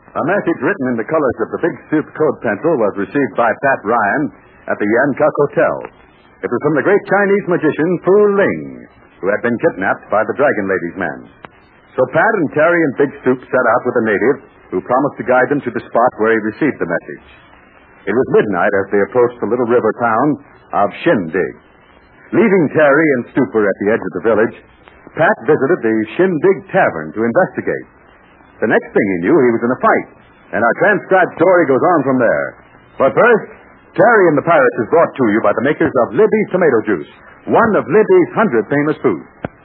A message written in the colors of the Big Stoop code pencil was received by Pat Ryan at the Yankuck Hotel. It was from the great Chinese magician Fu Ling, who had been kidnapped by the Dragon Lady's men. So Pat and Terry and Big Stoop set out with a native who promised to guide them to the spot where he received the message. It was midnight as they approached the little river town of Shindig. Leaving Terry and Stooper at the edge of the village, Pat visited the Shindig Tavern to investigate. The next thing he knew, he was in a fight, and our transcribed story goes on from there. But first, Terry and the Pirates is brought to you by the makers of Libby's Tomato Juice, one of Libby's 100 famous foods.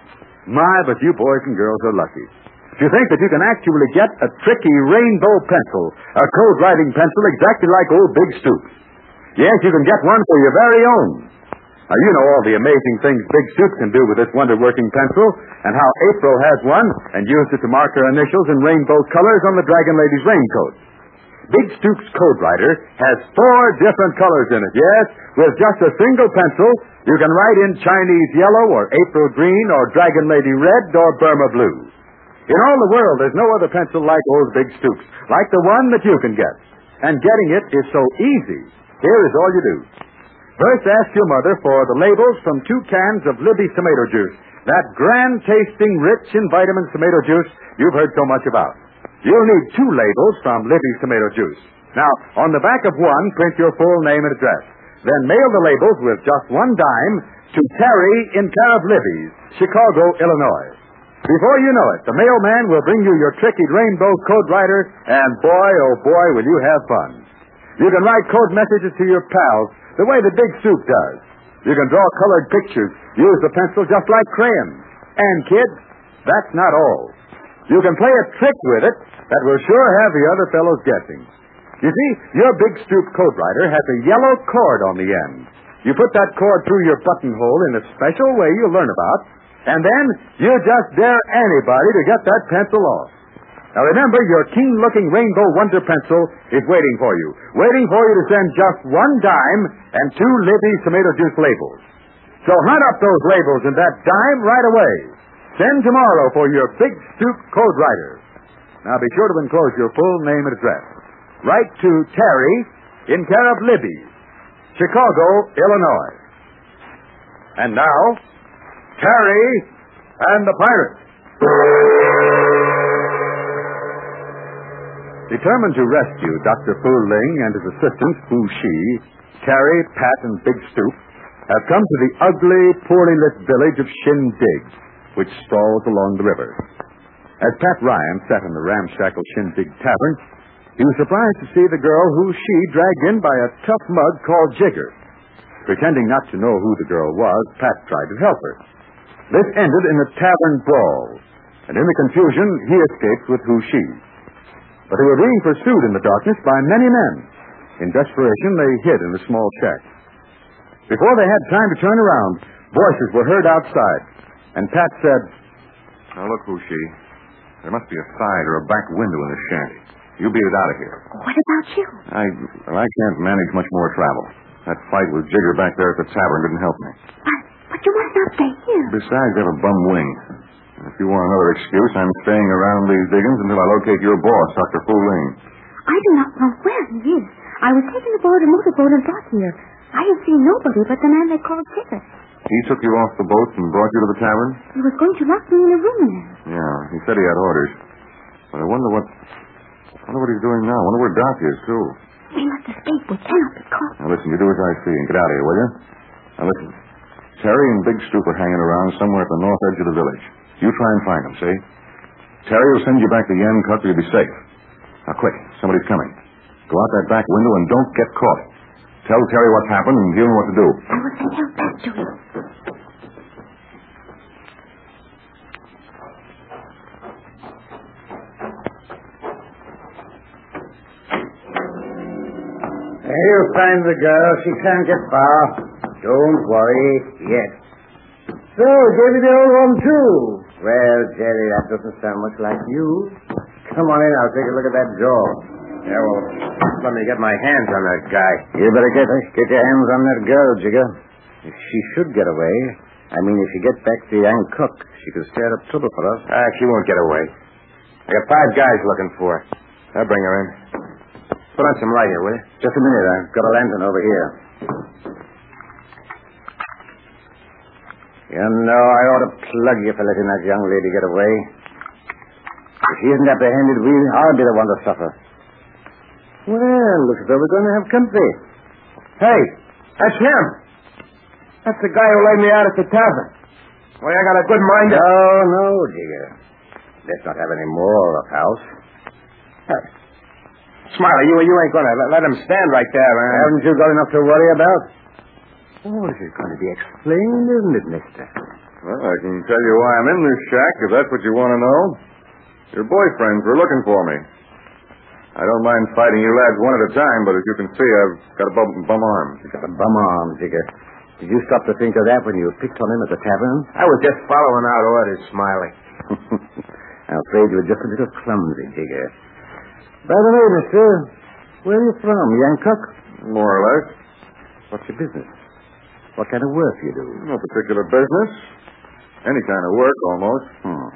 My, but you boys and girls are lucky. To think that you can actually get a tricky rainbow pencil, a code-writing pencil exactly like old Big Stoop. Yes, you can get one for your very own. Now, you know all the amazing things Big Stoop can do with this wonder-working pencil, and how April has one and used it to mark her initials in rainbow colors on the Dragon Lady's raincoat. Big Stoop's code writer has 4 different colors in it. Yes, with just a single pencil, you can write in Chinese yellow or April green or Dragon Lady red or Burma blue. In all the world, there's no other pencil like old Big Stoop's, like the one that you can get. And getting it is so easy. Here is all you do. First, ask your mother for the labels from 2 cans of Libby's Tomato Juice, that grand-tasting, rich in vitamins tomato juice you've heard so much about. You'll need 2 labels from Libby's Tomato Juice. Now, on the back of one, print your full name and address. Then mail the labels with just $1 to Terry in care of Libby's, Chicago, Illinois. Before you know it, the mailman will bring you your tricky rainbow code writer, and boy, oh boy, will you have fun. You can write code messages to your pals the way the Big Stoop does. You can draw colored pictures, use the pencil just like crayons. And, kids, that's not all. You can play a trick with it that will sure have the other fellows guessing. You see, your Big Stoop code writer has a yellow cord on the end. You put that cord through your buttonhole in a special way you'll learn about, and then you just dare anybody to get that pencil off. Now remember, your keen-looking rainbow wonder pencil is waiting for you to send just $1 and 2 Libby's Tomato Juice labels. So hunt up those labels and that dime right away. Send tomorrow for your Big Stoop code writer. Now be sure to enclose your full name and address. Write to Terry in care of Libby's, Chicago, Illinois. And now, Terry and the Pirates. Determined to rescue Dr. Fu Ling and his assistant, Fu Shi, Terry, Pat, and Big Stoop have come to the ugly, poorly lit village of Shindig, which sprawls along the river. As Pat Ryan sat in the ramshackle Shindig Tavern, he was surprised to see the girl who Shi dragged in by a tough mug called Jigger. Pretending not to know who the girl was, Pat tried to help her. This ended in a tavern brawl, and in the confusion, he escaped with Fu Shi. But they were being pursued in the darkness by many men. In desperation, they hid in a small shack. Before they had time to turn around, voices were heard outside, and Pat said, "Now look, Fu Shi. There must be a side or a back window in the shanty. You beat it out of here." What about you? I can't manage much more travel. That fight with Jigger back there at the tavern didn't help me. But you must not stay here. Besides, I have a bum wing. If you want another excuse, I'm staying around these diggings until I locate your boss, Dr. Fu Ling. I do not know where he is. I was taken aboard a motorboat and brought here. I have seen nobody but the man they called Jigger. He took you off the boat and brought you to the tavern? He was going to lock me in a room in there. Yeah, he said he had orders. But I wonder what he's doing now. I wonder where Doc is, too. We must escape. We cannot be caught. Now, listen, you do as I see and get out of here, will you? Now, listen. Terry and Big Stoop are hanging around somewhere at the north edge of the village. You try and find them, see? Terry will send you back to Yankuck so you'll be safe. Now, quick. Somebody's coming. Go out that back window and don't get caught. Tell Terry what's happened and give him what to do. I will send help back to him. You'll find the girl. She can't get far. Don't worry yet. So, gave you the old one, too. Well, Jerry, that doesn't sound much like you. Come on in. I'll take a look at that jaw. Yeah, well, let me get my hands on that guy. You better get your hands on that girl, Jigger. If she should get away, if she gets back to Yankuck, she could stir up trouble for us. She won't get away. I got 5 guys looking for her. I'll bring her in. Put on some light here, will you? Just a minute. I've got a lantern over here. You know, I ought to plug you for letting that young lady get away. If she isn't apprehended, I'll be the one to suffer. Well, looks as though we're going to have company. Hey, that's him. That's the guy who laid me out at the tavern. Well, I got a good mind to... No, Jigger. Let's not have any more of house. Hey. Smiley, you ain't going to let him stand right there, man. Haven't you got enough to worry about? Oh, this is going to be explained, isn't it, mister? Well, I can tell you why I'm in this shack, if that's what you want to know. Your boyfriends were looking for me. I don't mind fighting you lads one at a time, but as you can see, I've got a bum arm. You got a bum arm, Jigger. Did you stop to think of that when you picked on him at the tavern? I was just following out orders, Smiley. I'm afraid you were just a little clumsy, Jigger. By the way, mister, where are you from? Yancock? More or less. What's your business? What kind of work do you do? No particular business. Any kind of work, almost.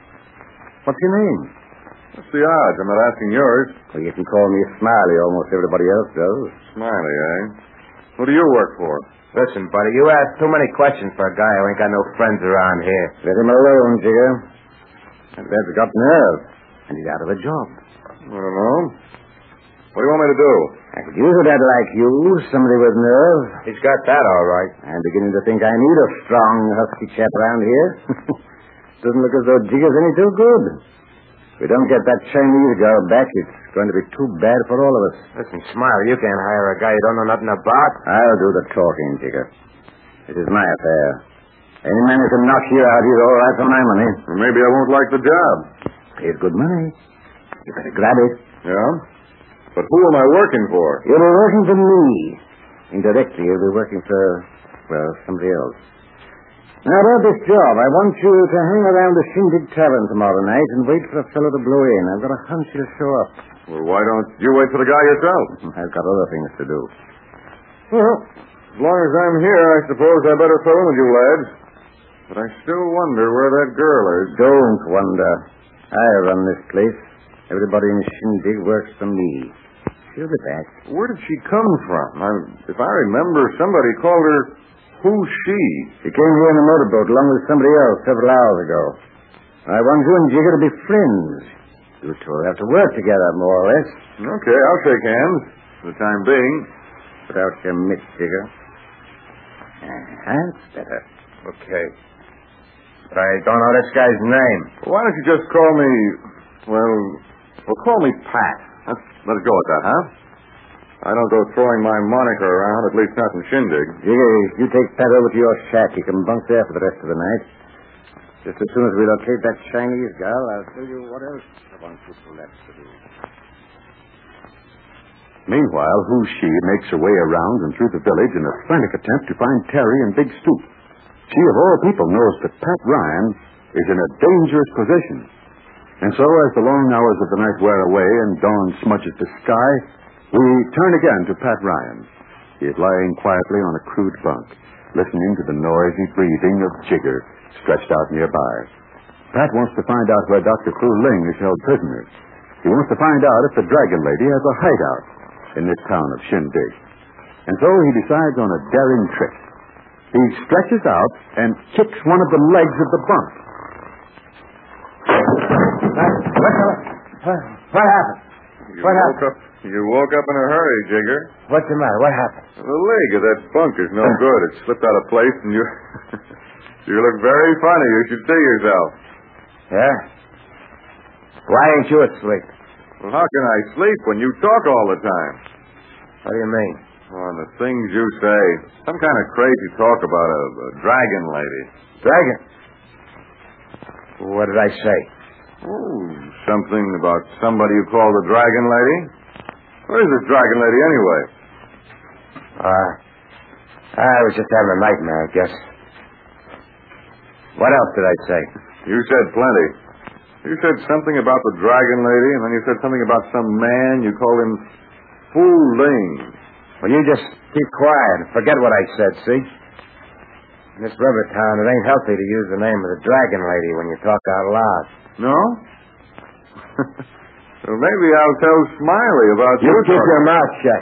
What's your name? What's the odds? I'm not asking yours. Well, you can call me Smiley. Almost everybody else does. Smiley, eh? Who do you work for? Listen, buddy, you ask too many questions for a guy who ain't got no friends around here. Let him alone, Jigger. That man's got nerve, and he's out of a job. I don't know. What do you want me to do? I could use a lad like you, somebody with nerve. He's got that, all right. I'm beginning to think I need a strong, husky chap around here. Doesn't look as though Jigger's any too good. If we don't get that Chinese girl back, it's going to be too bad for all of us. Listen, Smiley, you can't hire a guy you don't know nothing about. I'll do the talking, Jigger. It is my affair. Any man who can knock you out, he's all right for my money. Well, maybe I won't like the job. Pays good money. You better grab it. Yeah? But who am I working for? You'll be working for me. Indirectly, you'll be working for, well, somebody else. Now, about this job, I want you to hang around the Shindig Tavern tomorrow night and wait for a fellow to blow in. I've got a hunch he'll show up. Well, why don't you wait for the guy yourself? I've got other things to do. Well, as long as I'm here, I suppose I better throw in with you lads. But I still wonder where that girl is. Don't wonder. I run this place. Everybody in Shindig works for me. She'll be back. Where did she come from? If I remember, somebody called her Who's She? She came here in a motorboat along with somebody else several hours ago. I want you and Jigger to be friends. You two will have to work together, more or less. Okay, I'll shake hands for the time being. Put out your mitts, Jigger. That's better. Okay. But I don't know this guy's name. Why don't you just call me, call me Pat. Let's go with that, huh? I don't go throwing my moniker around, at least not in Shindig. Jigger, you take Pat over to your shack. He can bunk there for the rest of the night. Just as soon as we locate that Chinese girl, I'll tell you what else I want you two left to do. Meanwhile, Who She makes her way around and through the village in a frantic attempt to find Terry and Big Stoop. She, of all people, knows that Pat Ryan is in a dangerous position. And so, as the long hours of the night wear away and dawn smudges the sky, we turn again to Pat Ryan. He is lying quietly on a crude bunk, listening to the noisy breathing of Jigger stretched out nearby. Pat wants to find out where Dr. Fu Ling is held prisoner. He wants to find out if the Dragon Lady has a hideout in this town of Shindig. And so he decides on a daring trick. He stretches out and kicks one of the legs of the bunk. What happened? You woke up in a hurry, Jigger. What's the matter? What happened? The leg of that bunk is no good. It slipped out of place, and you you look very funny. You should see yourself. Yeah? Why ain't you asleep? Well, how can I sleep when you talk all the time? What do you mean? Oh, the things you say. Some kind of crazy talk about a dragon lady. Dragon? What did I say? Oh, something about somebody you call the Dragon Lady? What is this Dragon Lady, anyway? I was just having a nightmare, I guess. What else did I say? You said plenty. You said something about the Dragon Lady, and then you said something about some man. You called him Fu Ling. Well, you just keep quiet and forget what I said, see? In this river town, it ain't healthy to use the name of the Dragon Lady when you talk out loud. No? So maybe I'll tell Smiley about You keep talking. your mouth shut.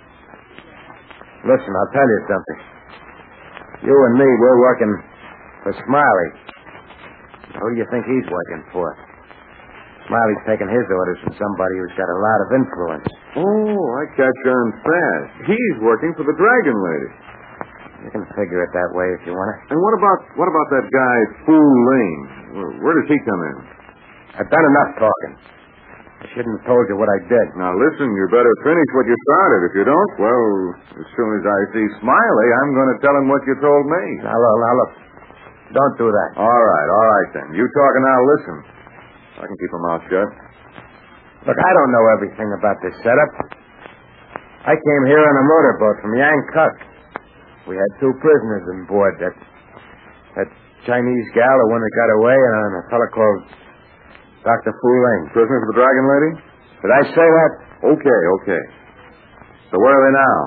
Listen, I'll tell you something. You and me, we're working for Smiley. Who do you think he's working for? Smiley's taking his orders from somebody who's got a lot of influence. Oh, I catch on fast. He's working for the Dragon Lady. You can figure it that way if you want to. And what about that guy, Fu Ling? Where does he come in? I've done enough talking. I shouldn't have told you what I did. Now, listen, you better finish what you started. If you don't, well, as soon as I see Smiley, I'm going to tell him what you told me. Now, look. Don't do that. All right, then. You talk and I'll listen. I can keep my mouth shut. Look, I don't know everything about this setup. I came here on a motorboat from Yankuck. We had 2 prisoners on board. That Chinese gal, the one that got away, and a fellow called Dr. Fu Ling. Prisoners of the Dragon Lady? Did I say that? Okay. So where are they now?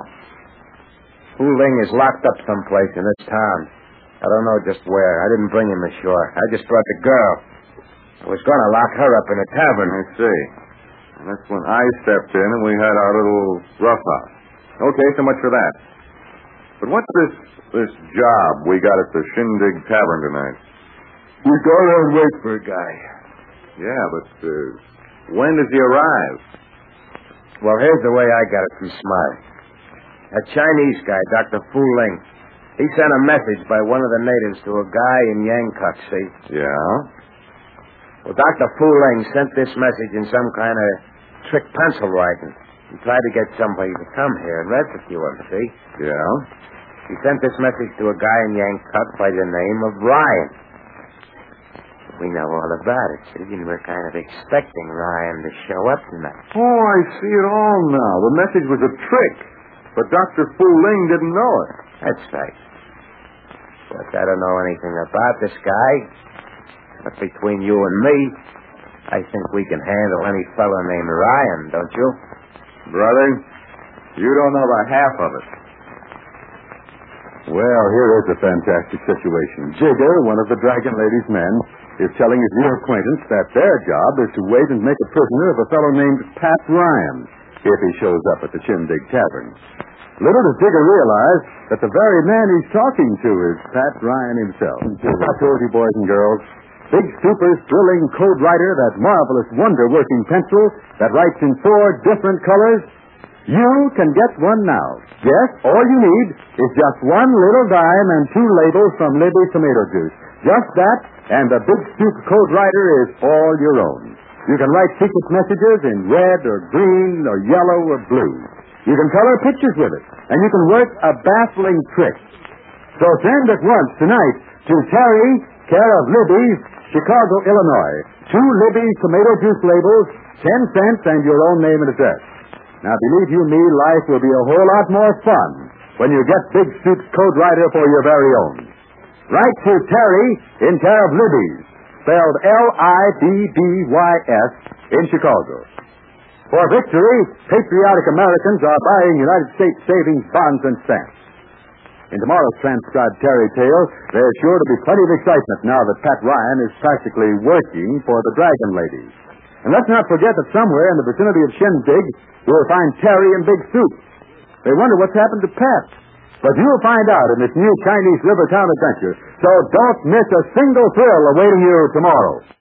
Fu Ling is locked up someplace in this town. I don't know just where. I didn't bring him ashore. I just brought the girl. I was going to lock her up in a tavern. I see. And that's when I stepped in and we had our little roughhouse. Okay, so much for that. But what's this job we got at the Shindig Tavern tonight? We go there and wait for a guy. Yeah, but when does he arrive? Well, here's the way I got it from Smiley. That Chinese guy, Dr. Fu Ling, he sent a message by one of the natives to a guy in Yankuck, see? Yeah? Well, Dr. Fu Ling sent this message in some kind of trick pencil writing. He tried to get somebody to come here and rescue him, see? Yeah? He sent this message to a guy in Yankuck by the name of Ryan. We know all about it, see? And we're kind of expecting Ryan to show up tonight. Oh, I see it all now. The message was a trick. But Dr. Fu Ling didn't know it. That's right. But I don't know anything about this guy. But between you and me, I think we can handle any fellow named Ryan, don't you? Brother, you don't know the half of it. Well, here is a fantastic situation. Jigger, one of the Dragon Lady's men, is telling his new acquaintance that their job is to wait and make a prisoner of a fellow named Pat Ryan if he shows up at the Shindig Tavern. Little does Jigger realize that the very man he's talking to is Pat Ryan himself. I told you, boys and girls, Big Stuper's thrilling code writer, that marvelous wonder-working pencil that writes in 4 different colors, you can get one now. Yes, all you need is just 1 little dime and 2 labels from Libby Tomato Juice. Just that, and the Big Stoop code writer is all your own. You can write secret messages in red or green or yellow or blue. You can color pictures with it, and you can work a baffling trick. So send at once tonight to Terry, care of Libby's, Chicago, Illinois. 2 Libby's tomato juice labels, 10 cents, and your own name and address. Now, believe you me, life will be a whole lot more fun when you get Big Stoop's code writer for your very own. Write to Terry in care of Libby's, spelled Libbys, in Chicago. For victory, patriotic Americans are buying United States savings bonds and stamps. In tomorrow's transcribed Terry tale, there's sure to be plenty of excitement now that Pat Ryan is practically working for the Dragon Lady. And let's not forget that somewhere in the vicinity of Shindig, you'll find Terry and Big Stoop. They wonder what's happened to Pat. But you'll find out in this new Chinese River Town adventure. So don't miss a single thrill awaiting you tomorrow.